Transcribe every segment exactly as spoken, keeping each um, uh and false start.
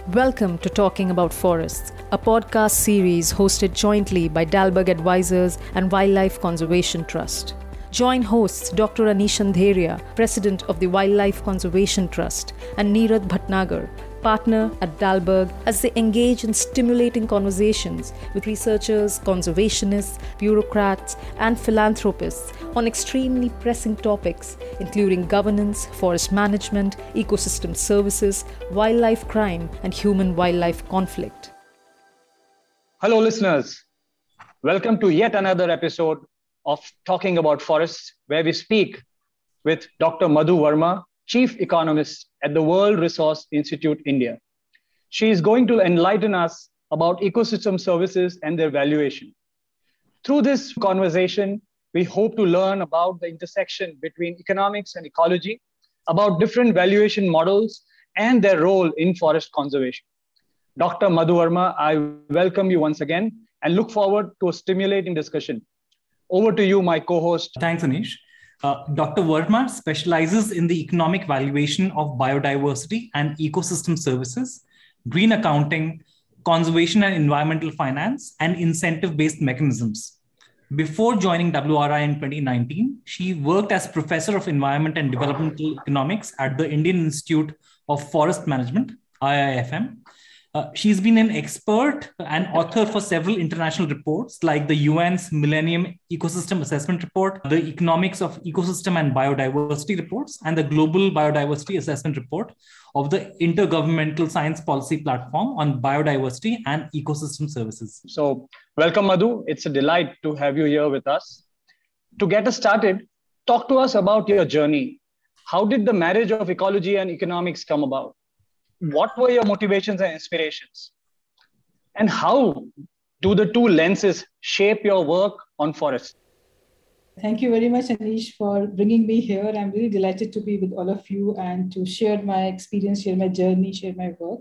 Welcome to Talking About Forests, a podcast series hosted jointly by Dalberg Advisors and Wildlife Conservation Trust. Join hosts Doctor Anish Andheria, President of the Wildlife Conservation Trust, and Neeraj Bhatnagar, partner at Dalberg, as they engage in stimulating conversations with researchers, conservationists, bureaucrats, and philanthropists on extremely pressing topics, including governance, forest management, ecosystem services, wildlife crime, and human-wildlife conflict. Hello, listeners. Welcome to yet another episode of Talking About Forests, where we speak with Doctor Madhu Verma, Chief Economist at the World Resource Institute, India. She is going to enlighten us about ecosystem services and their valuation. Through this conversation, we hope to learn about the intersection between economics and ecology, about different valuation models and their role in forest conservation. Doctor Madhu Verma, I welcome you once again and look forward to a stimulating discussion. Over to you, my co-host. Thanks, Anish. Uh, Doctor Verma specializes in the economic valuation of biodiversity and ecosystem services, green accounting, conservation and environmental finance, and incentive-based mechanisms. Before joining W R I in twenty nineteen, she worked as Professor of Environment and Developmental Economics at the Indian Institute of Forest Management, I I F M. Uh, she's been an expert and author for several international reports like the U N's Millennium Ecosystem Assessment Report, the Economics of Ecosystem and Biodiversity Reports, and the Global Biodiversity Assessment Report of the Intergovernmental Science Policy Platform on Biodiversity and Ecosystem Services. So, welcome, Madhu. It's a delight to have you here with us. To get us started, talk to us about your journey. How did the marriage of ecology and economics come about? What were your motivations and inspirations? And how do the two lenses shape your work on forests? Thank you very much, Anish, for bringing me here. I'm really delighted to be with all of you and to share my experience, share my journey, share my work.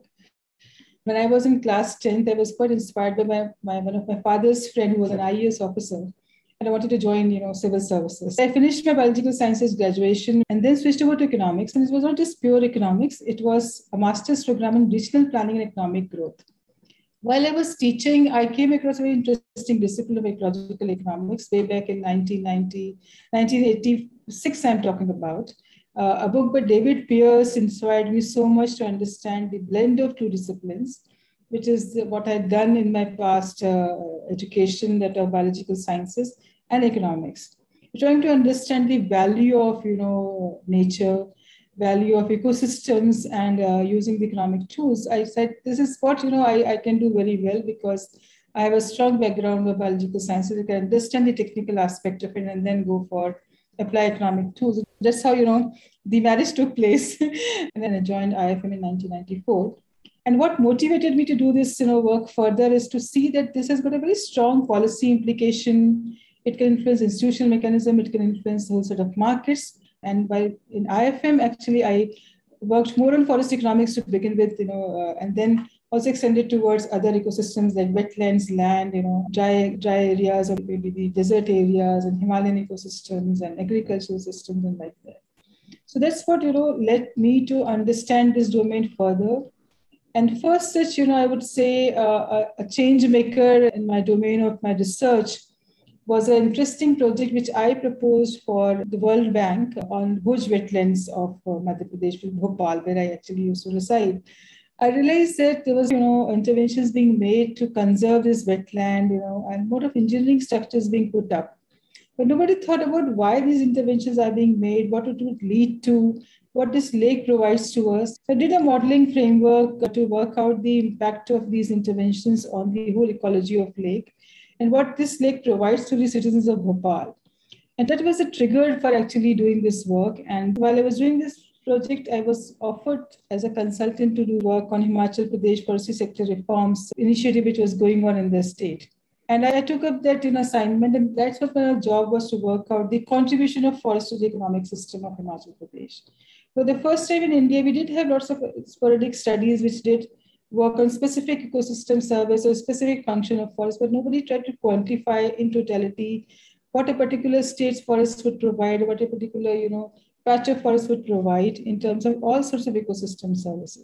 When I was in class tenth, I was quite inspired by my, my one of my father's friend who was an I A S officer. And I wanted to join, you know, civil services. I finished my biological sciences graduation and then switched over to economics. And it was not just pure economics. It was a master's program in regional planning and economic growth. While I was teaching, I came across a very interesting discipline of ecological economics way back in nineteen ninety, nineteen eighty-six, I'm talking about. Uh, a book by David Pearce inspired me so much to understand the blend of two disciplines, which is what I'd done in my past uh, education, that of biological sciences and economics. Trying to understand the value of, you know, nature, value of ecosystems, and uh, using the economic tools. I said, this is what, you know, I, I can do very well because I have a strong background of biological sciences. I can understand the technical aspect of it and then go for apply economic tools. That's how, you know, the marriage took place. And then I joined I I F M in nineteen ninety-four. And what motivated me to do this, you know, work further is to see that this has got a very strong policy implication. It can influence institutional mechanism. It can influence the whole set of markets. And by in I I F M, actually, I worked more on forest economics to begin with, you know, uh, and then also extended towards other ecosystems like wetlands, land, you know, dry dry areas, or maybe the desert areas and Himalayan ecosystems and agricultural systems and like that. So that's what, you know, led me to understand this domain further. And first such, you know, I would say uh, a, a change maker in my domain of my research was an interesting project which I proposed for the World Bank on Bhuj wetlands of uh, Madhya Pradesh, Bhopal, where I actually used to reside. I realized that there was, you know, interventions being made to conserve this wetland, you know, and a lot of engineering structures being put up. But nobody thought about why these interventions are being made, what it would lead to, what this lake provides to us. So I did a modeling framework to work out the impact of these interventions on the whole ecology of lake and what this lake provides to the citizens of Bhopal. And that was a trigger for actually doing this work. And while I was doing this project, I was offered as a consultant to do work on Himachal Pradesh forestry sector reforms initiative, which was going on in the state. And I took up that in assignment, and that's what my job was, to work out the contribution of forest to the economic system of Himachal Pradesh. For the first time in India, we did have lots of sporadic studies which did work on specific ecosystem service or specific function of forest, but nobody tried to quantify in totality what a particular state's forest would provide, what a particular, you know, patch of forest would provide in terms of all sorts of ecosystem services.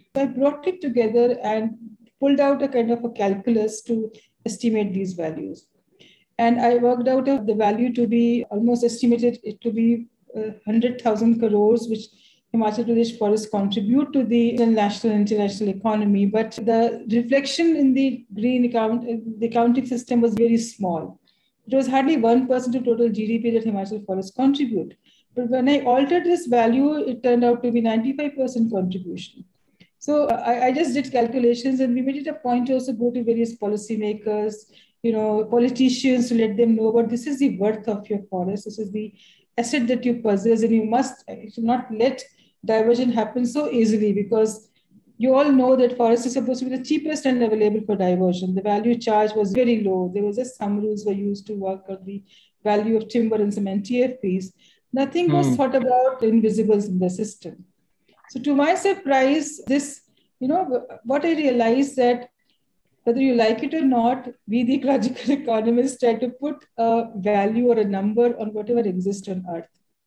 So I brought it together and pulled out a kind of a calculus to estimate these values. And I worked out the value to be almost estimated it to be uh, one hundred thousand crores, which Himachal Pradesh forests contribute to the national and international economy. But the reflection in the green account, the accounting system was very small. It was hardly one percent of total G D P that Himachal forests contribute. But when I altered this value, it turned out to be ninety-five percent contribution. So I, I just did calculations, and we made it a point to also go to various policymakers, you know, politicians, to let them know about this is the worth of your forest. This is the asset that you possess, and you must not let diversion happen so easily, because you all know that forest is supposed to be the cheapest and available for diversion. The value charge was very low. There was just some rules were used to work on the value of timber and some N T F Ps. Nothing was mm. thought about invisibles in the system. So to my surprise, this, you know, what I realized that whether you like it or not, we, the ecological economists, try to put a value or a number on whatever exists on Earth.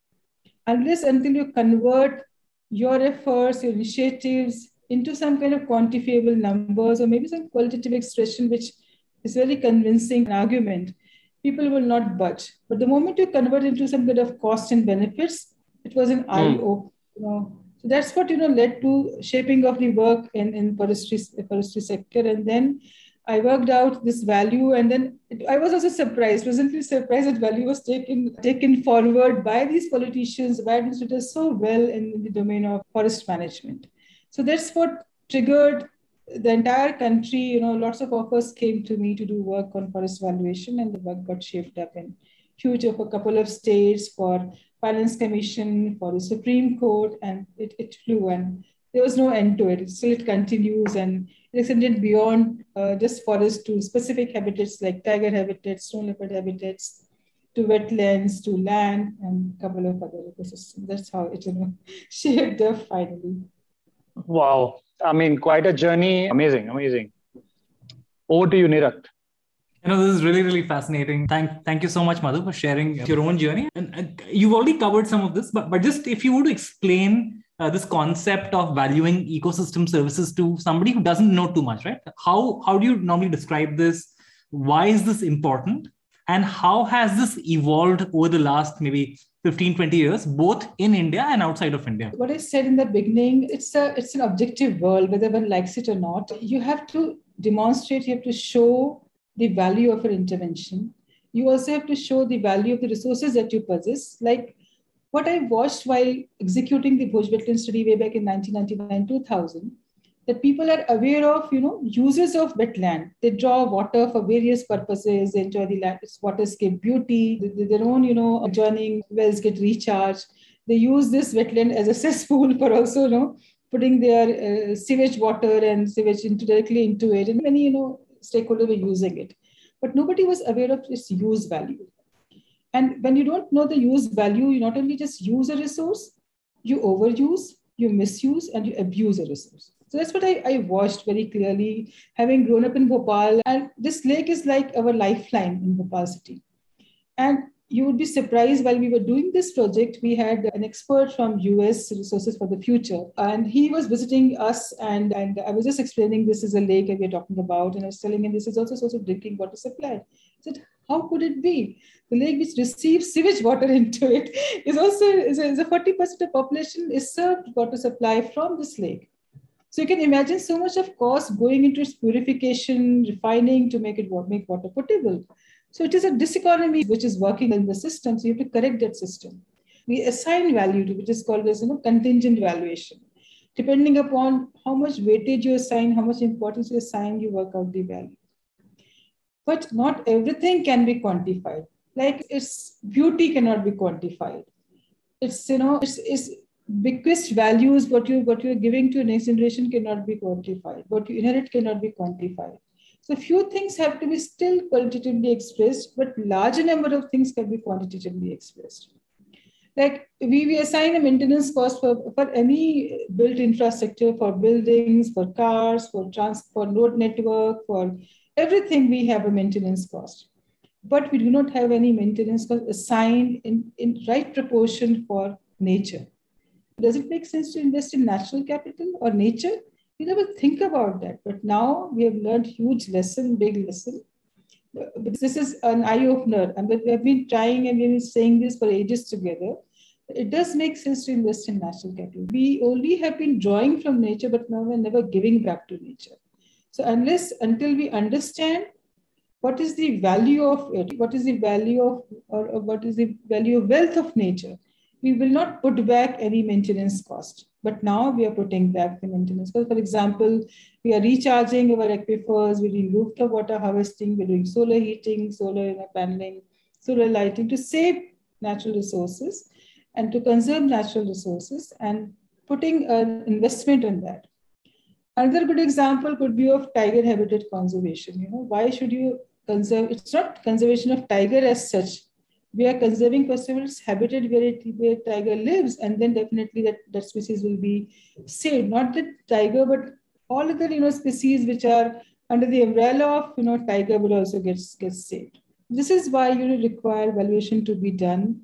Unless until you convert your efforts, your initiatives into some kind of quantifiable numbers, or maybe some qualitative expression, which is very convincing argument, people will not budge. But the moment you convert into some kind of cost and benefits, it was an mm. eye opener. You know. So that's what, you know, led to shaping of the work in, in forestry, forestry sector. And then I worked out this value, and then it, I was also surprised, pleasantly surprised that value was taken, taken forward by these politicians, by administrators so well in the domain of forest management. So that's what triggered the entire country. You know, lots of offers came to me to do work on forest valuation, and the work got shaped up in huge of a couple of states for Finance Commission, for the Supreme Court, and it, it flew, and there was no end to it. it still, it continues, and it extended beyond uh, just forest to specific habitats like tiger habitats, stone leopard habitats, to wetlands, to land, and a couple of other ecosystems. That's how it, you know, shaped up finally. Wow. I mean, quite a journey. Amazing, amazing. Over to you, Neeraj. You know, this is really, really fascinating. Thank, thank you so much, Madhu, for sharing your own journey. And uh, you've already covered some of this, but, but just if you were to explain uh, this concept of valuing ecosystem services to somebody who doesn't know too much, right? How, how do you normally describe this? Why is this important? And how has this evolved over the last maybe fifteen, twenty years, both in India and outside of India? What I said in the beginning, it's a it's an objective world, whether one likes it or not. You have to demonstrate, you have to show the value of your intervention. You also have to show the value of the resources that you possess. Like what I watched while executing the Bhuj wetland study way back in nineteen ninety-nine, two thousand, that people are aware of, you know, uses of wetland. They draw water for various purposes. They enjoy the waterscape beauty. Their own, you know, adjoining wells get recharged. They use this wetland as a cesspool for also, you know, putting their uh, sewage water and sewage into, directly into it. And many, you know, stakeholders were using it. But nobody was aware of its use value. And when you don't know the use value, you not only just use a resource, you overuse, you misuse, and you abuse a resource. So that's what I, I watched very clearly, having grown up in Bhopal. And this lake is like our lifeline in Bhopal city. And you would be surprised, while we were doing this project, we had an expert from U S Resources for the Future, and he was visiting us, and, and I was just explaining this is a lake that we're talking about, and I was telling him this is also a source of drinking water supply. I said, how could it be? The lake which receives sewage water into it is also, is a, is a forty percent of population is served water supply from this lake. So you can imagine so much of cost going into its purification, refining to make it make water potable. So it is a diseconomy which is working in the system. So you have to correct that system. We assign value to, which is called as, you know, contingent valuation. Depending upon how much weightage you assign, how much importance you assign, you work out the value. But not everything can be quantified. Like its beauty cannot be quantified. It's, you know, it's, it's biggest values, what you what you're giving to the next generation cannot be quantified. What you inherit cannot be quantified. So few things have to be still qualitatively expressed, but larger number of things can be quantitatively expressed. Like we, we assign a maintenance cost for, for any built infrastructure, for buildings, for cars, for trans, for road network, for everything we have a maintenance cost. But we do not have any maintenance cost assigned in, in right proportion for nature. Does it make sense to invest in natural capital or nature? We never think about that. But now we have learned huge lesson, big lesson. But this is an eye-opener. And we have been trying and we've been saying this for ages together. It does make sense to invest in natural capital. We only have been drawing from nature, but now we're never giving back to nature. So unless, until we understand what is the value of it, what is the value of, or, or what is the value of wealth of nature, we will not put back any maintenance cost. But now we are putting back the maintenance cost. For example, we are recharging our aquifers, we're doing rooftop water harvesting, we're doing solar heating, solar paneling, solar lighting to save natural resources and to conserve natural resources and putting an investment on that. Another good example could be of tiger habitat conservation. You know, why should you conserve? It's not conservation of tiger as such. We are conserving, first of all, its habitat where, it, where tiger lives, and then definitely that, that species will be saved. Not the tiger, but all other, you know, species which are under the umbrella of, you know, tiger will also get, get saved. This is why you require valuation to be done.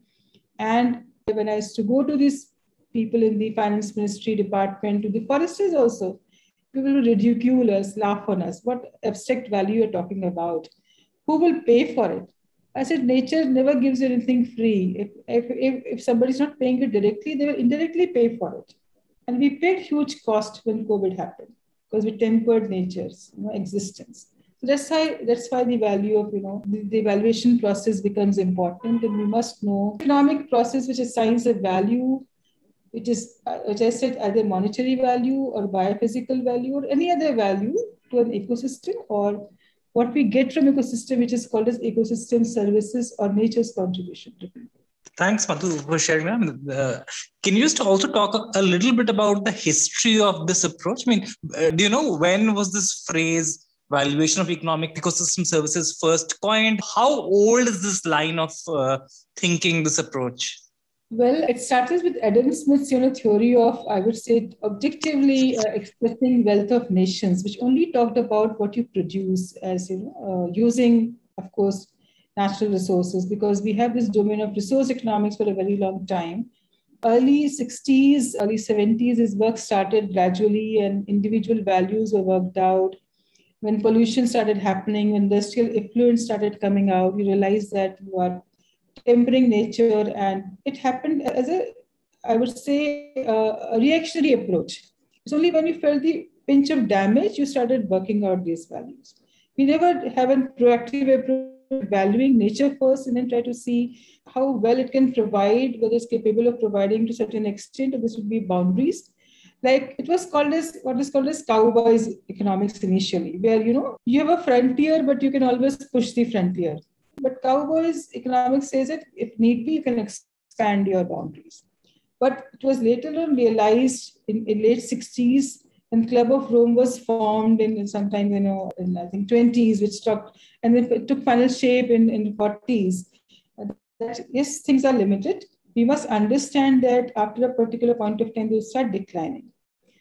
And when I used to go to these people in the finance ministry department, to the foresters also, people will ridicule us, laugh on us. What abstract value you're talking about? Who will pay for it? I said, nature never gives you anything free. If, if, if, if somebody's not paying it directly, they will indirectly pay for it. And we paid huge cost when COVID happened because we tempered nature's, you know, existence. So that's why, that's why the value of, you know, the, the evaluation process becomes important. And we must know economic process which assigns a value, which is, which I said, either monetary value or biophysical value or any other value to an ecosystem, or what we get from ecosystem, which is called as ecosystem services or nature's contribution to people. Thanks, Madhu, for sharing that. Uh, can you just also talk a, a little bit about the history of this approach? I mean, uh, do you know when was this phrase valuation of economic ecosystem services first coined? How old is this line of uh, thinking, this approach? Well, it started with Adam Smith's, you know, theory of, I would say, objectively uh, expressing wealth of nations, which only talked about what you produce as, you know, uh, using, of course, natural resources, because we have this domain of resource economics for a very long time. Early sixties, early seventies, his work started gradually and individual values were worked out. When pollution started happening, when industrial effluent started coming out, we realized that you are tempering nature, and it happened as a, I would say, uh, a reactionary approach. It's only when you felt the pinch of damage, you started working out these values. We never have a proactive approach, valuing nature first and then try to see how well it can provide, whether it's capable of providing to a certain extent, or this would be boundaries. Like it was called as, what is called as cowboys economics initially, where, you know, you have a frontier, but you can always push the frontier. But cowboys economics says that if need be, you can expand your boundaries. But it was later on realized in, in late sixties, when Club of Rome was formed in, in sometime, you know, in I think twenties, which struck, and then it took final shape in, in the forties, that yes, things are limited. We must understand that after a particular point of time, they start declining.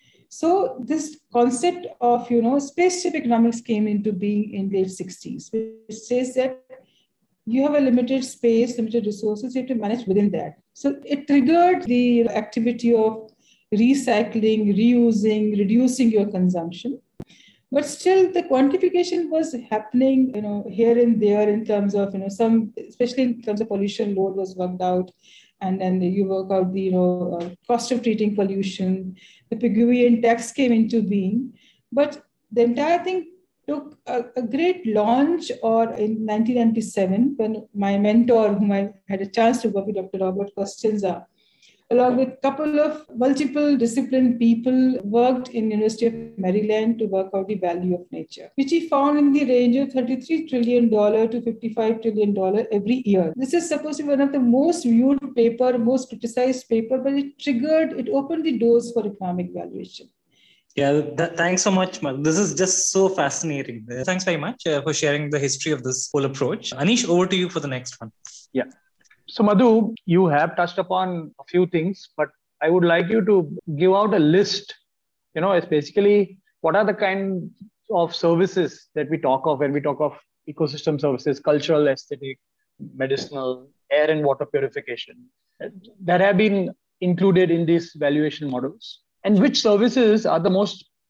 So this concept of, you know, spaceship economics came into being in late sixties, which says that you have a limited space, limited resources, you have to manage within that. So it triggered the activity of recycling, reusing, reducing your consumption. But still the quantification was happening, you know, here and there in terms of, you know, some, especially in terms of pollution load was worked out. And then you work out the, you know, uh, cost of treating pollution. The Pigouvian tax came into being. But the entire thing took a, a great launch, or in nineteen ninety-seven, when my mentor, whom I had a chance to work with, Doctor Robert Costanza, along with a couple of multiple disciplined people, worked in University of Maryland to work out the value of nature, which he found in the range of thirty-three trillion dollars to fifty-five trillion dollars every year. This is supposed to be one of the most viewed paper, most criticized paper, but it triggered, it opened the doors for economic valuation. Yeah, th- thanks so much, Madhu. This is just so fascinating. Uh, thanks very much uh, for sharing the history of this whole approach. Anish, over to you for the next one. Yeah. So Madhu, you have touched upon a few things, but I would like you to give out a list. You know, it's basically what are the kind of services that we talk of when we talk of ecosystem services, cultural, aesthetic, medicinal, air and water purification, that have been included in these valuation models? And which services are the most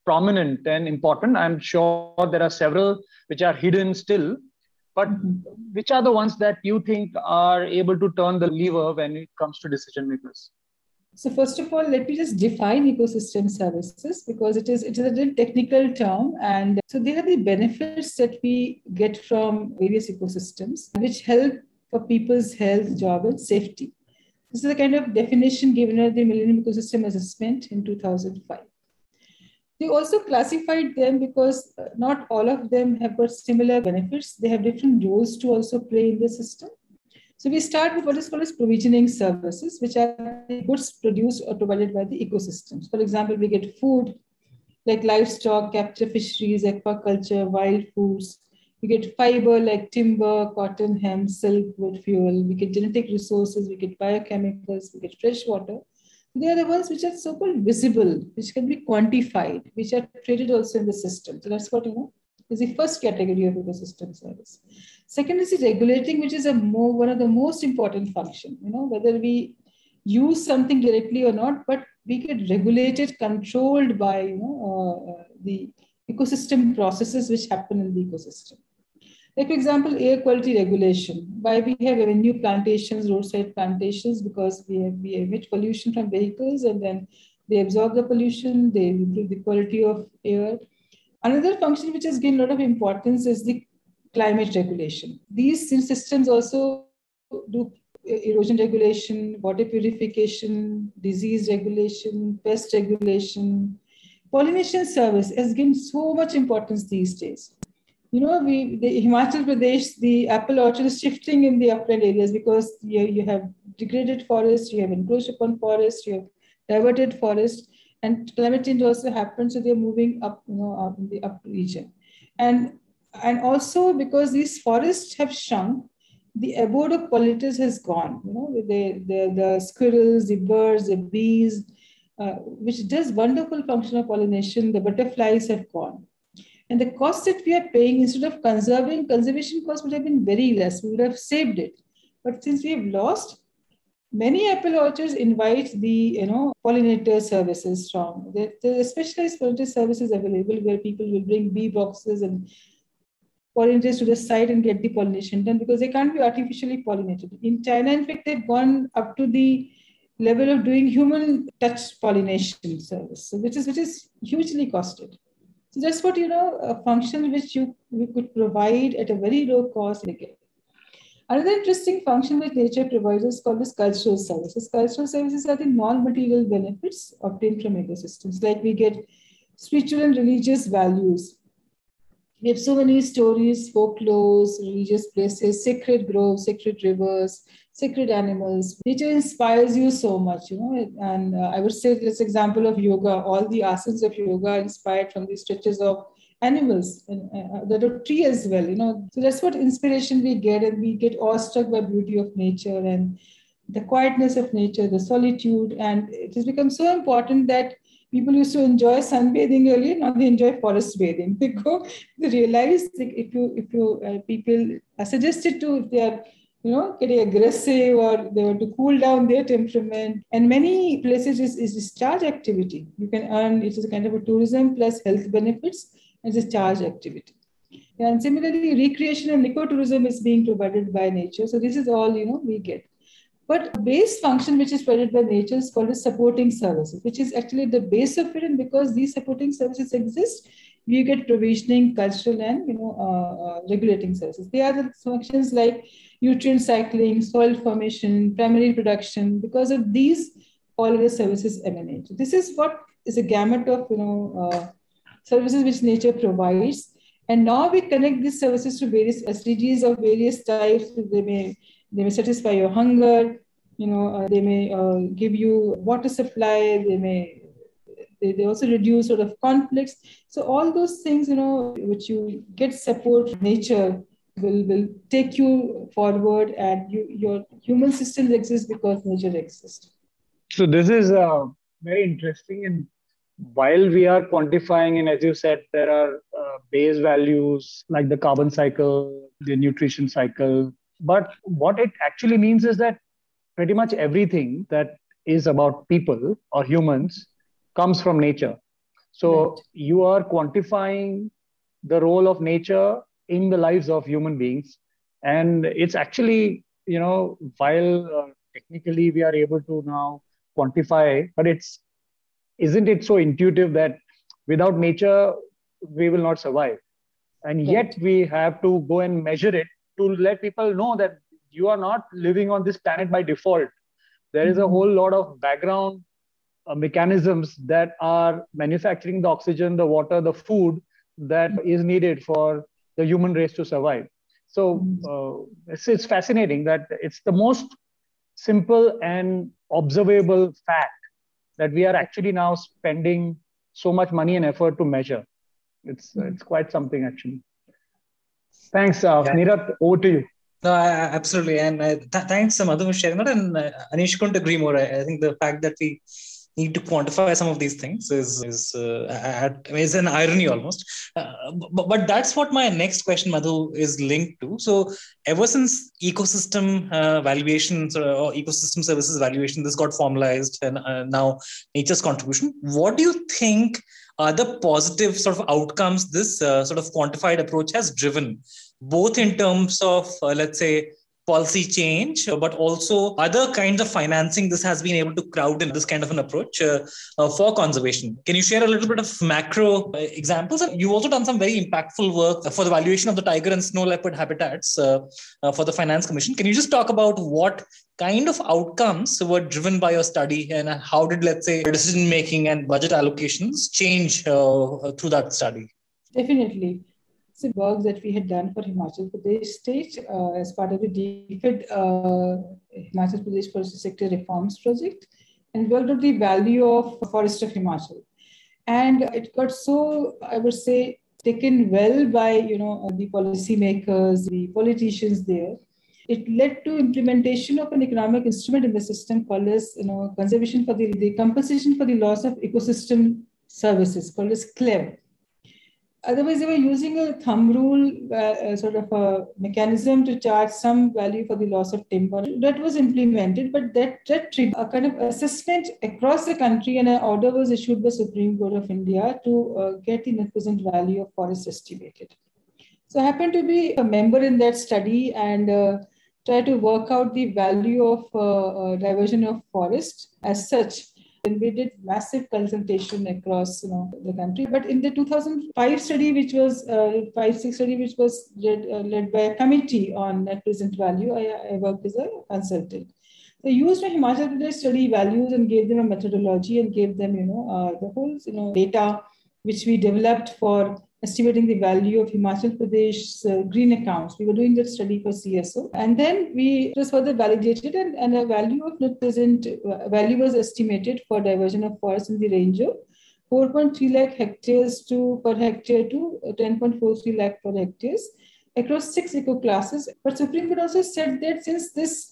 prominent and important? I'm sure there are several which are hidden still, but which are the ones that you think are able to turn the lever when it comes to decision makers? So first of all, let me just define ecosystem services, because it is it is a very technical term. And so they are the benefits that we get from various ecosystems which help for people's health, job, and safety. This is the kind of definition given at the Millennium Ecosystem Assessment in two thousand five. They also classified them because not all of them have got similar benefits. They have different roles to also play in the system. So we start with what is called as provisioning services, which are goods produced or provided by the ecosystems. For example, we get food like livestock, captive fisheries, aquaculture, wild foods. We get fiber like timber, cotton, hemp, silk, wood fuel. We get genetic resources, we get biochemicals, we get fresh water. They are the ones which are so-called visible, which can be quantified, which are traded also in the system. So that's what, you know, is the first category of ecosystem service. Second is the regulating, which is a more, one of the most important function, you know, whether we use something directly or not, but we get regulated, controlled by, you know, uh, the ecosystem processes which happen in the ecosystem. Like, for example, air quality regulation. Why we have avenue plantations, roadside plantations, because we, have, we emit pollution from vehicles and then they absorb the pollution, they improve the quality of air. Another function which has gained a lot of importance is the climate regulation. These systems also do erosion regulation, water purification, disease regulation, pest regulation. Pollination service has gained so much importance these days. You know, we, the Himachal Pradesh, the apple orchard is shifting in the upland areas because you, you have degraded forests, you have encroached upon forests, you have diverted forests, and climate change also happens. So they're moving up, you know, up in the up region. And, and also because these forests have shrunk, the abode of pollinators has gone, you know, the, the, the squirrels, the birds, the bees, uh, which does wonderful function of pollination, the butterflies have gone. And the cost that we are paying, instead of conserving, conservation costs would have been very less. We would have saved it. But since we have lost, many apple orchards invite the, you know, pollinator services from. There, there are specialized pollinator services available where people will bring bee boxes and pollinators to the site and get the pollination done, because they can't be artificially pollinated. In China, in fact, they've gone up to the level of doing human touch pollination service, which is, which is hugely costed. So that's what, you know, a function which you we could provide at a very low cost. Another interesting function that nature provides is called as cultural services. Cultural services are the non-material benefits obtained from ecosystems. Like we get spiritual and religious values. We have so many stories, folklores, religious places, sacred groves, sacred rivers, sacred animals. Nature inspires you so much, you know. And uh, I would say this example of yoga, all the asanas of yoga are inspired from the stretches of animals and uh, the tree as well, you know. So that's what inspiration we get, and we get awestruck by beauty of nature and the quietness of nature, the solitude. And it has become so important that people used to enjoy sunbathing earlier, now they enjoy forest bathing. They go, they realize that if you, if you uh, people are suggested to, if they are, you know, getting aggressive or they want to cool down their temperament. And many places is, is discharge activity. You can earn, it is a kind of a tourism plus health benefits as a charge activity. And similarly, recreation and ecotourism is being provided by nature. So this is all, you know, we get. But base function, which is provided by nature, is called as supporting services, which is actually the base of it. And because these supporting services exist, we get provisioning, cultural, and, you know, uh, uh, regulating services. They are the functions like nutrient cycling, soil formation, primary production. Because of these, all of the services emanate. So this is what is a gamut of, you know, uh, services which nature provides. And now we connect these services to various S D Gs of various types. They may They may satisfy your hunger, you know, uh, they may uh, give you water supply, they may, they, they also reduce sort of conflicts. So all those things, you know, which you get support from nature will, will take you forward, and you, your human systems exist because nature exists. So this is uh, very interesting. And while we are quantifying, and as you said, there are uh, base values like the carbon cycle, the nutrition cycle. But what it actually means is that pretty much everything that is about people or humans comes from nature. So Right. you are quantifying the role of nature in the lives of human beings. And it's actually, you know, while uh, technically we are able to now quantify, but it's, isn't it so intuitive that without nature, we will not survive? And yet Right. we have to go and measure it to let people know that you are not living on this planet by default. There is a Mhm. whole lot of background uh, mechanisms that are manufacturing the oxygen, the water, the food that is needed for the human race to survive. So Mhm. uh, it's, it's fascinating that it's the most simple and observable fact that we are actually now spending so much money and effort to measure. It's Mhm. it's quite something actually. Thanks, uh, Yeah. Neerath, over to you. No, I, I- absolutely. And uh, th- thanks, Madhu, for sharing that. And uh, Anish couldn't agree more. I, I think the fact that we need to quantify some of these things is is uh, at, I mean, is an irony almost. Uh, but, but that's what my next question, Madhu, is linked to. So ever since ecosystem uh, valuations or, or ecosystem services valuation, this got formalized, and uh, now nature's contribution. What do you think are the positive sort of outcomes this uh, sort of quantified approach has driven, both in terms of, uh, let's say, policy change, uh, but also other kinds of financing this has been able to crowd in this kind of an approach uh, uh, for conservation? Can you share a little bit of macro uh, examples? And you've also done some very impactful work for the valuation of the tiger and snow leopard habitats uh, uh, for the Finance Commission. Can you just talk about what kind of outcomes were driven by your study, and how did, let's say, decision making and budget allocations change uh, through that study? Definitely. So work that we had done for Himachal Pradesh state uh, as part of the D F I D uh, Himachal Pradesh Forest Sector Reforms Project, and worked out the value of Forest of Himachal. And it got so, I would say, taken well by, you know, the policymakers, the politicians there. It led to implementation of an economic instrument in the system called as, you know, conservation for the, the compensation for the loss of ecosystem services, called as C L E V. Otherwise, they were using a thumb rule, uh, sort of a mechanism to charge some value for the loss of timber. That was implemented, but that, that triggered a kind of assessment across the country, and an order was issued by Supreme Court of India to uh, get the net present value of forest estimated. So I happened to be a member in that study and uh, try to work out the value of uh, uh, diversion of forest as such. And we did massive consultation across, you know, the country. But in the two thousand five study, which was uh, five six study, which was led, uh, led by a committee on net present value, I, I worked as a consultant. They used a Himachal Pradesh study values and gave them a methodology and gave them, you know, uh, the whole, you know, data which we developed for estimating the value of Himachal Pradesh's uh, green accounts. We were doing that study for C S O. And then we, it was further validated, and, and a value of net present uh, value was estimated for diversion of forest in the range of four point three lakh hectares to per hectare to ten point four three lakh per hectares across six eco classes. But Supreme Court also said that since this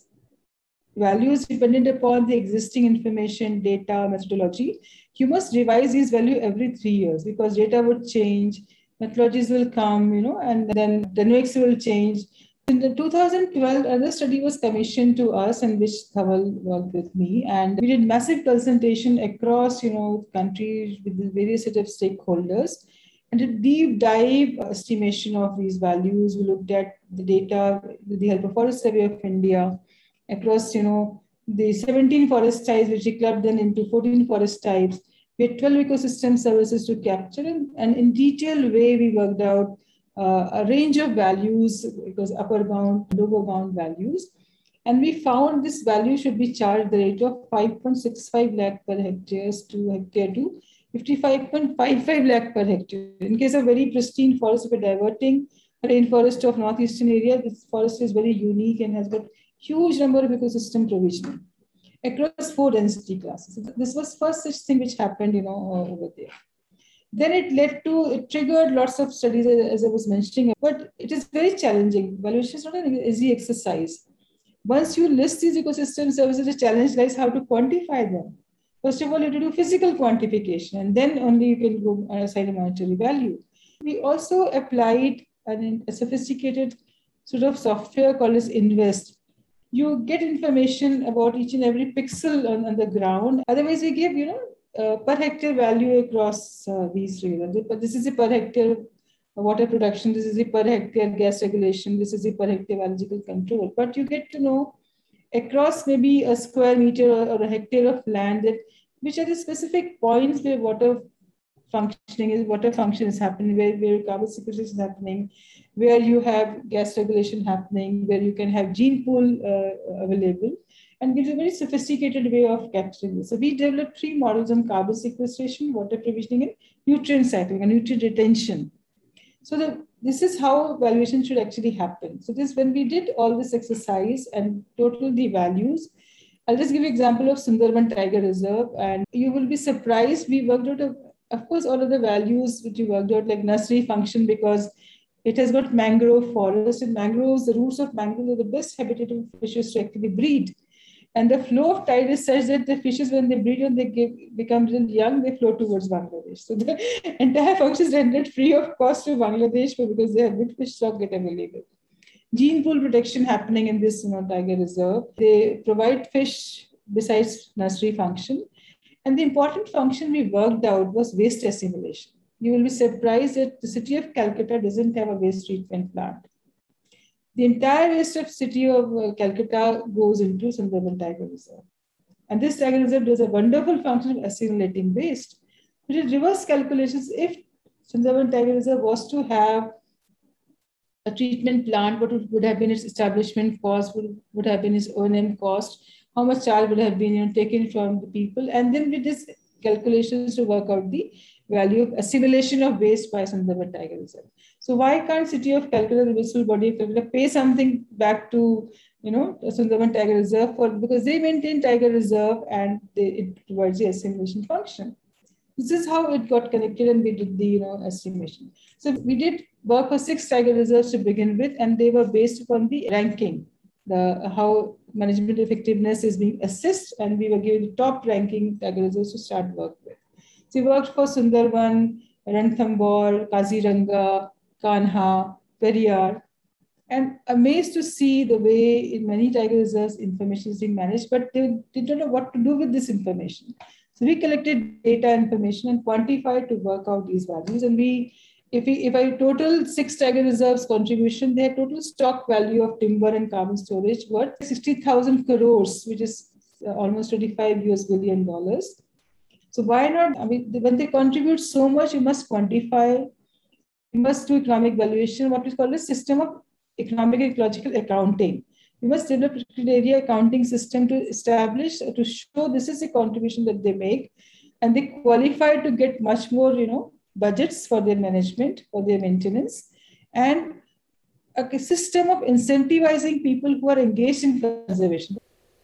value is dependent upon the existing information, data, methodology, you must revise these value every three years because data would change, methodologies will come, you know, and then the dynamics will change. In the two thousand twelve, another study was commissioned to us, in which Dhaval worked with me, and we did massive consultation across, you know, countries with the various set of stakeholders, and a deep dive estimation of these values. We looked at the data with the help of Forest Survey of India across, you know, the seventeen forest types, which we clubbed them into fourteen forest types. We had twelve ecosystem services to capture, and, and in detailed way, we worked out uh, a range of values, because upper bound, lower bound values. And we found this value should be charged the rate of five point six five lakh per hectares to hectare to fifty-five point five five lakh per hectare. In case of very pristine forest, we're diverting a rainforest of northeastern area. This forest is very unique and has got huge number of ecosystem provisioning across four density classes. This was first such thing which happened, you know, over there. Then it led to, it triggered lots of studies, as I was mentioning, but it is very challenging. Valuation is not an easy exercise. Once you list these ecosystem services, the challenge lies how to quantify them. First of all, you have to do physical quantification, and then only you can go assign a monetary value. We also applied an, a sophisticated sort of software called as Invest. You get information about each and every pixel on, on the ground. Otherwise, we give, you know, uh, per hectare value across uh, these regions. But this is the per hectare water production, this is the per hectare gas regulation, this is the per hectare biological control. But you get to know across maybe a square meter or, or a hectare of land that which are the specific points where water functioning is, water function is happening, where, where carbon sequestration is happening, where you have gas regulation happening, where you can have gene pool uh, available, and gives a very sophisticated way of capturing this. So we developed three models on carbon sequestration, water provisioning, and nutrient cycling and nutrient retention. So the, this is how valuation should actually happen. So this, when we did all this exercise and total the values, I'll just give you an example of Sundarban Tiger Reserve, and you will be surprised. We worked out, a, of course, all of the values which we worked out, like nursery function, because it has got mangrove forest, and mangroves, the roots of mangroves are the best habitat of fishes to actually breed. And the flow of tide is such that the fishes, when they breed and they give, become really young, they flow towards Bangladesh. So the entire function is rendered free of cost to Bangladesh because they have good fish stock get available. Gene pool protection happening in this you know, tiger reserve. They provide fish besides nursery function. And the important function we worked out was waste assimilation. You will be surprised that the city of Calcutta doesn't have a waste treatment plant. The entire waste of city of uh, Calcutta goes into Sundarban Tiger Reserve. And this tiger reserve does a wonderful function of assimilating waste, which is reverse calculations. If Sundarban Tiger Reserve was to have a treatment plant, what would have been its establishment cost, would, would have been its O and M cost, how much charge would have been you know, taken from the people, and then with this calculations to work out the value of assimilation of waste by Sundarban Tiger Reserve. So why can't City of Calcutta, the municipal body of Calcutta, pay something back to you know Sundarban Tiger Reserve for, because they maintain Tiger Reserve and they, it provides the assimilation function. This is how it got connected, and we did the you know estimation. So we did work for six tiger reserves to begin with, and they were based upon the ranking, the how management effectiveness is being assessed, and we were given the top ranking tiger reserves to start work with. So we worked for Sundarban, Ranthambore, Kaziranga, Kanha, Periyar, and amazed to see the way in many tiger reserves information is being managed, but they didn't know what to do with this information. So we collected data information and quantified to work out these values. And we, if we, if I total six tiger reserves contribution, their total stock value of timber and carbon storage worth sixty thousand crores, which is almost twenty-five U S billion dollars. So why not? I mean, when they contribute so much, you must quantify, you must do economic valuation, what is called a system of economic ecological accounting. You must develop a criteria accounting system to establish, to show this is the contribution that they make, and they qualify to get much more, you know, budgets for their management, for their maintenance, and a system of incentivizing people who are engaged in conservation.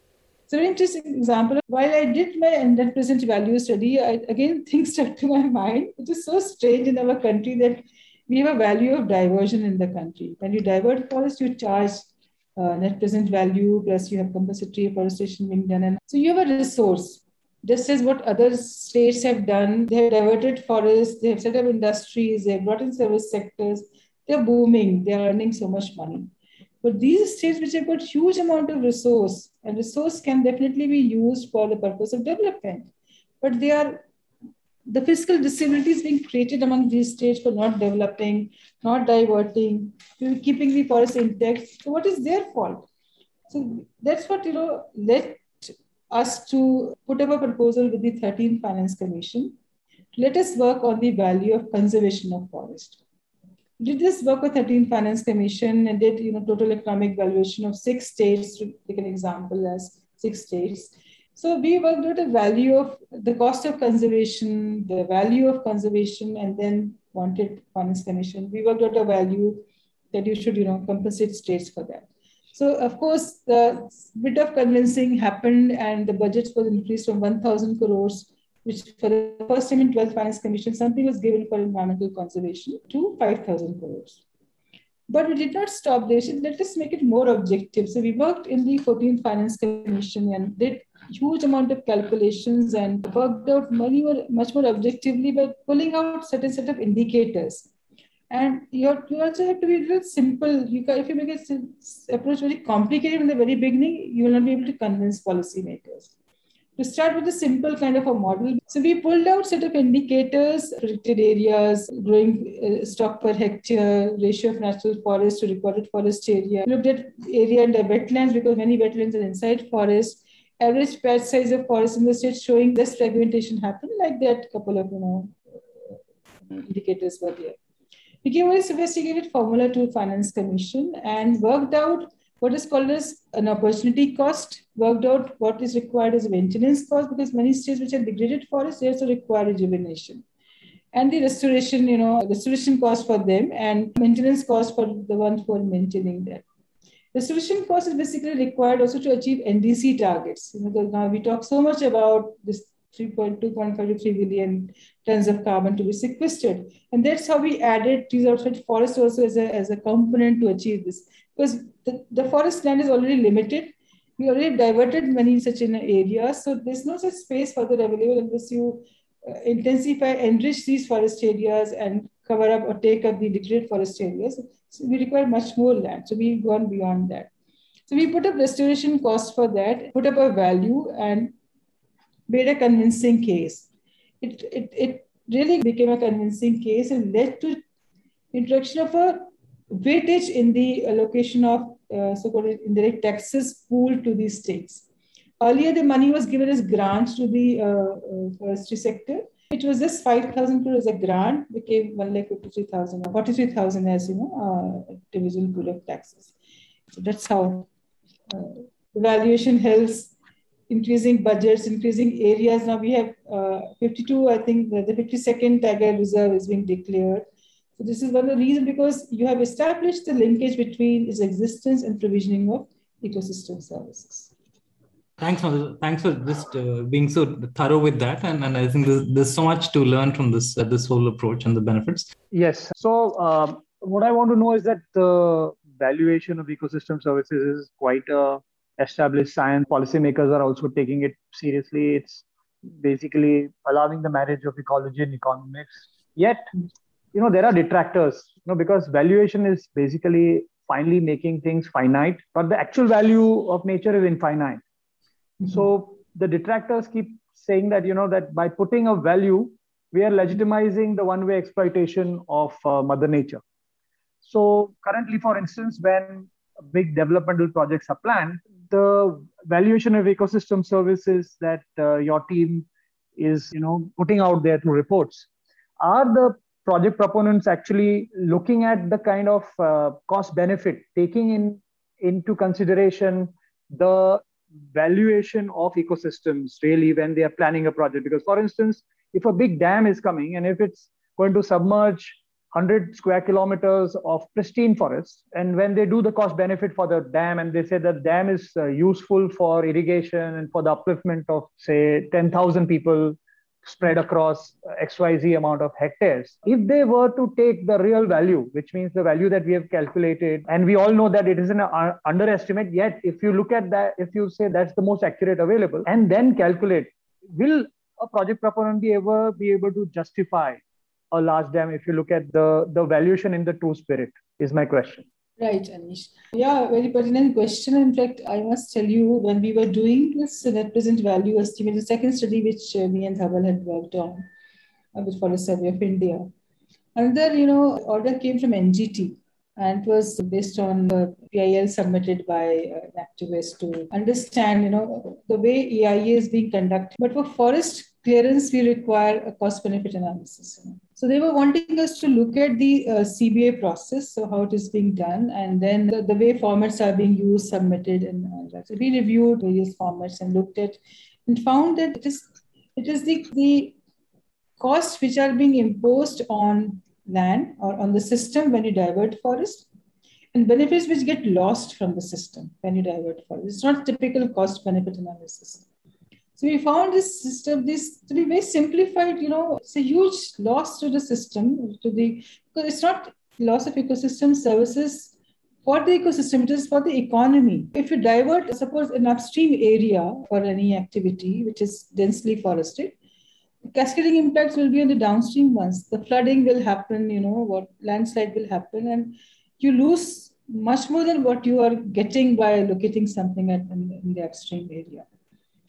So an interesting example, while I did my net present value study, I, again, things stuck to my mind. It is so strange in our country that we have a value of diversion in the country. When you divert forest, you charge uh, net present value, plus you have compensatory afforestation being done. And so you have a resource, just as what other states have done. They have diverted forests, they have set up industries, they have brought in service sectors. They're booming, they're earning so much money. But these states which have got huge amount of resource, and resource can definitely be used for the purpose of development, but they are, the fiscal disabilities being created among these states for not developing, not diverting, keeping the forest intact. So what is their fault? So that's what, you know, led us to put up a proposal with the thirteenth Finance Commission. Let us work on the value of conservation of forest. Did this work with thirteenth Finance Commission and did, you know, total economic valuation of six states, to take an example as six states. So we worked out a value of the cost of conservation, the value of conservation, and then wanted Finance Commission. We worked out a value that you should, you know, compensate states for that. So of course, the bit of convincing happened, and the budgets was increased from one thousand crores, which for the first time in twelfth Finance Commission, something was given for environmental conservation, to five thousand crores. But we did not stop there. So let us make it more objective. So we worked in the fourteenth Finance Commission and did huge amount of calculations and worked out many more, much more objectively by pulling out certain set of indicators. And you, have, you also have to be very simple. You can, if you make it approach very complicated in the very beginning, you will not be able to convince policymakers. To start with a simple kind of a model. So we pulled out set of indicators, protected areas, growing uh, stock per hectare, ratio of natural forest to recorded forest area. We looked at area under wetlands because many wetlands are inside forest. Average patch size of forest in the state showing less fragmentation happened, like that couple of you know indicators were there. We gave a sophisticated formula to Finance Commission and worked out what is called as an opportunity cost, worked out what is required as a maintenance cost, because many states which are degraded forests, they also require rejuvenation. And the restoration, you know, restoration cost for them and maintenance cost for the ones who are maintaining them. Restoration cost is basically required also to achieve N D C targets. You know, now we talk so much about this three point two point five to three billion tons of carbon to be sequestered. And that's how we added trees outside forest also as a, as a component to achieve this. Because the, the forest land is already limited. We already diverted many such in areas. So there's no such space further available unless you uh, intensify, enrich these forest areas and cover up or take up the degraded forest areas. So we require much more land. So we've gone beyond that. So we put up restoration cost for that, put up a value and made a convincing case. It, it, it really became a convincing case and led to introduction of a weightage in the allocation of uh, so-called indirect taxes pool to these states. Earlier, the money was given as grants to the uh, uh, forestry sector. It was just five thousand crore as a grant, became one lakh fifty-three thousand, forty-three thousand as, you know, uh, divisional pool of taxes. So that's how uh, the valuation helps, increasing budgets, increasing areas. Now we have uh, fifty-two, I think the, the fifty-second Tiger Reserve is being declared. So this is one of the reasons, because you have established the linkage between its existence and provisioning of ecosystem services. Thanks, Madhu. Thanks for just uh, being so thorough with that. And, and I think there's, there's so much to learn from this, uh, this whole approach and the benefits. Yes. So um, what I want to know is that the valuation of ecosystem services is quite a established science. Policymakers are also taking it seriously. It's basically allowing the marriage of ecology and economics. Yet, you know, there are detractors, you know, because valuation is basically finally making things finite, but the actual value of nature is infinite. Mm-hmm. So the detractors keep saying that, you know, that by putting a value, we are legitimizing the one-way exploitation of uh, Mother Nature. So currently, for instance, when big developmental projects are planned, the valuation of ecosystem services that uh, your team is, you know, putting out there through reports, are the project proponents actually looking at the kind of uh, cost benefit, taking in into consideration the valuation of ecosystems really when they are planning a project? Because, for instance, if a big dam is coming and if it's going to submerge one hundred square kilometers of pristine forest, and when they do the cost benefit for the dam and they say that the dam is uh, useful for irrigation and for the upliftment of, say, ten thousand people spread across X Y Z amount of hectares. If they were to take the real value, which means the value that we have calculated, and we all know that it is an uh, underestimate, yet if you look at that, if you say that's the most accurate available, and then calculate, will a project proponent be ever be able to justify a large dam if you look at the, the valuation in the true spirit, is my question. Right, Anish. Yeah, very pertinent question. In fact, I must tell you, when we were doing this net present value estimate, the second study which uh, me and Dhaval had worked on, uh, which for a survey of India, another, you know, order came from N G T, and it was based on the P I L submitted by uh, an activist to understand, you know, the way E I A is being conducted. But for forest clearance, we require a cost-benefit analysis. You know. So they were wanting us to look at the uh, C B A process, so how it is being done, and then the, the way formats are being used, submitted, and all that. So we reviewed various formats and looked at and found that it is it is the, the costs which are being imposed on land or on the system when you divert forest, and benefits which get lost from the system when you divert forest. It's not typical cost-benefit analysis. So we found this system, this to be very simplified, you know, it's a huge loss to the system, to the, because it's not loss of ecosystem services for the ecosystem, it is for the economy. If you divert, suppose, an upstream area for any activity which is densely forested, the cascading impacts will be on the downstream ones. The flooding will happen, you know, what landslide will happen, and you lose much more than what you are getting by locating something at, in, in the upstream area.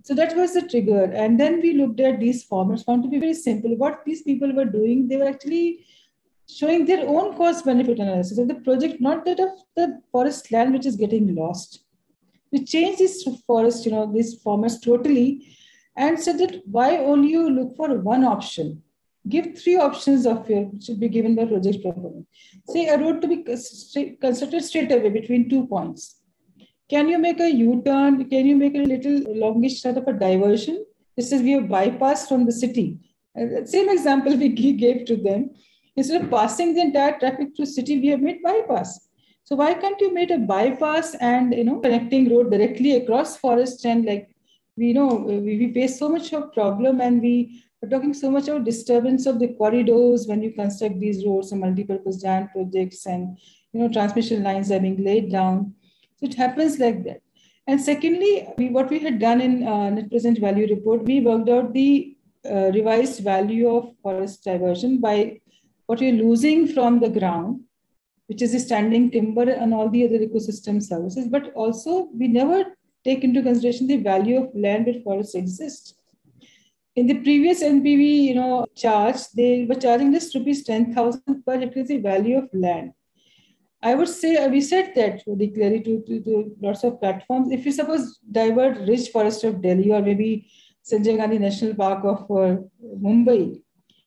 So that was the trigger. And then we looked at these farmers, found to be very simple. What these people were doing, they were actually showing their own cost benefit analysis of the project, not that of the forest land which is getting lost. We changed this forest, you know, these farmers totally, and said that why only you look for one option? Give three options of your, should be given by project proponent. Say a road to be constructed straight away between two points. Can you make a U-turn? Can you make a little longish sort of a diversion? This is we have bypassed from the city. Uh, same example we gave to them. Instead of passing the entire traffic through city, we have made bypass. So why can't you make a bypass and, you know, connecting road directly across forest? And like, we know, we, we face so much of problem, and we are talking so much about disturbance of the corridors when you construct these roads and multi-purpose giant projects, and, you know, transmission lines are being laid down. So it happens like that. And secondly, we, what we had done in uh, net present value report, we worked out the uh, revised value of forest diversion by what we're losing from the ground, which is the standing timber and all the other ecosystem services. But also we never take into consideration the value of land where forests exist. In the previous N P V, you know, charge, they were charging just rupees ten thousand per hectare is the value of land. I would say, we said that very clearly to, to, to lots of platforms. If you suppose divert rich forest of Delhi or maybe Sanjay Gandhi National Park of uh, Mumbai,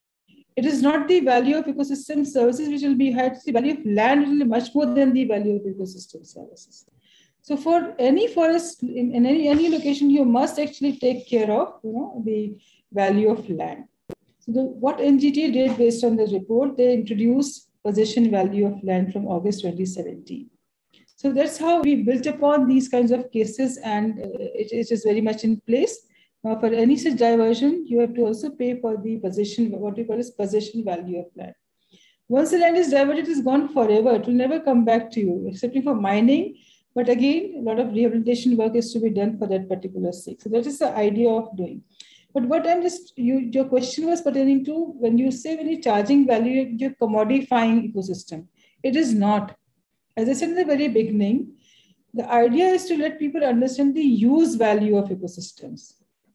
it is not the value of ecosystem services which will be high, it's the value of land will be much more than the value of ecosystem services. So for any forest, in, in any, any location, you must actually take care of, you know, the value of land. So the, what N G T did based on the report, they introduced possession value of land from August twenty seventeen. So that's how we built upon these kinds of cases, and uh, it, it is very much in place. Now, for any such diversion, you have to also pay for the possession, what we call as possession value of land. Once the land is diverted, it is gone forever. It will never come back to you, except for mining. But again, a lot of rehabilitation work is to be done for that particular sake. So that is the idea of doing. But what I'm just, you, your question was pertaining to when you say when you're charging value, you're commodifying ecosystem. It is not. As I said in the very beginning, the idea is to let people understand the use value of ecosystems.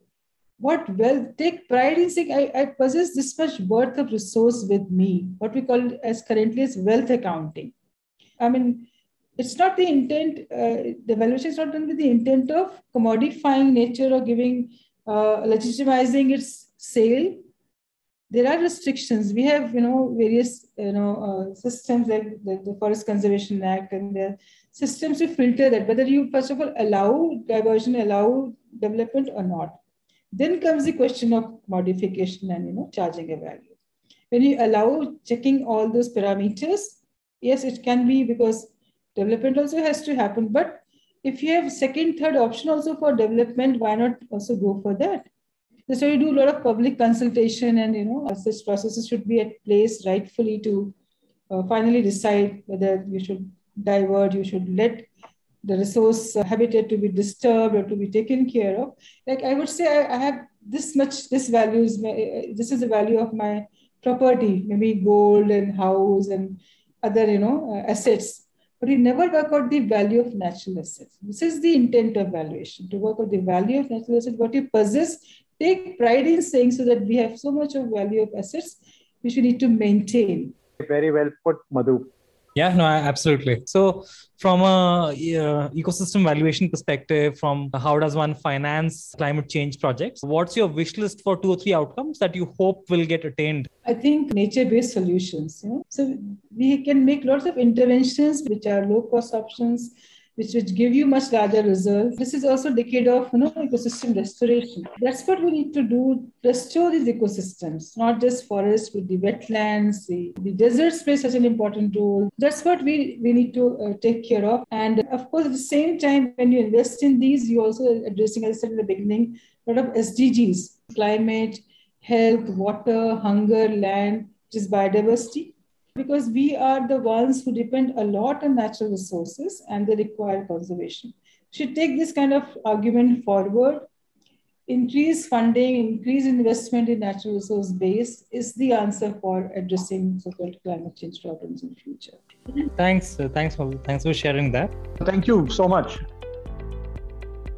What wealth, take pride in saying, I, I possess this much worth of resource with me, what we call as currently as wealth accounting. I mean, it's not the intent, uh, the valuation is not done with the intent of commodifying nature or giving Uh, legitimizing its sale. There are restrictions. We have, you know, various, you know, uh, systems like the, the Forest Conservation Act, and there are systems to filter that, whether you, first of all, allow diversion, allow development or not. Then comes the question of modification and, you know, charging a value. When you allow checking all those parameters, yes, it can be, because development also has to happen, but if you have second, third option also for development, why not also go for that? That's why you do a lot of public consultation, and, you know, such processes should be at place rightfully to uh, finally decide whether you should divert, you should let the resource uh, habitat to be disturbed or to be taken care of. Like I would say, I, I have this much, this value is, my, this is the value of my property, maybe gold and house and other, you know, uh, assets. But we never work out the value of natural assets. This is the intent of valuation, to work out the value of natural assets, what you possess, take pride in saying, so that we have so much of value of assets which we need to maintain. Very well put, Madhu. Yeah, no, absolutely. So from a uh, ecosystem valuation perspective, from how does one finance climate change projects, what's your wish list for two or three outcomes that you hope will get attained? I think nature-based solutions. You know? So we can make lots of interventions which are low-cost options, which, which give you much larger results. This is also a decade of, you know, ecosystem restoration. That's what we need to do, restore these ecosystems, not just forests, with the wetlands, the, the deserts play such an important role. That's what we, we need to uh, take care of. And of course, at the same time, when you invest in these, you also addressing, as I said in the beginning, a lot of S D Gs, climate, health, water, hunger, land, which is biodiversity. Because we are the ones who depend a lot on natural resources and they require conservation. We should take this kind of argument forward. Increase funding, increase investment in natural resource base is the answer for addressing so-called climate change problems in the future. Thanks. Uh, thanks, for, thanks for sharing that. Thank you so much.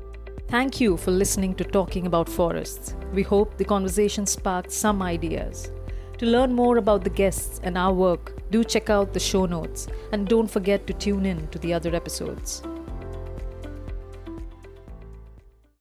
Thank you for listening to Talking About Forests. We hope the conversation sparked some ideas. To learn more about the guests and our work, do check out the show notes and don't forget to tune in to the other episodes.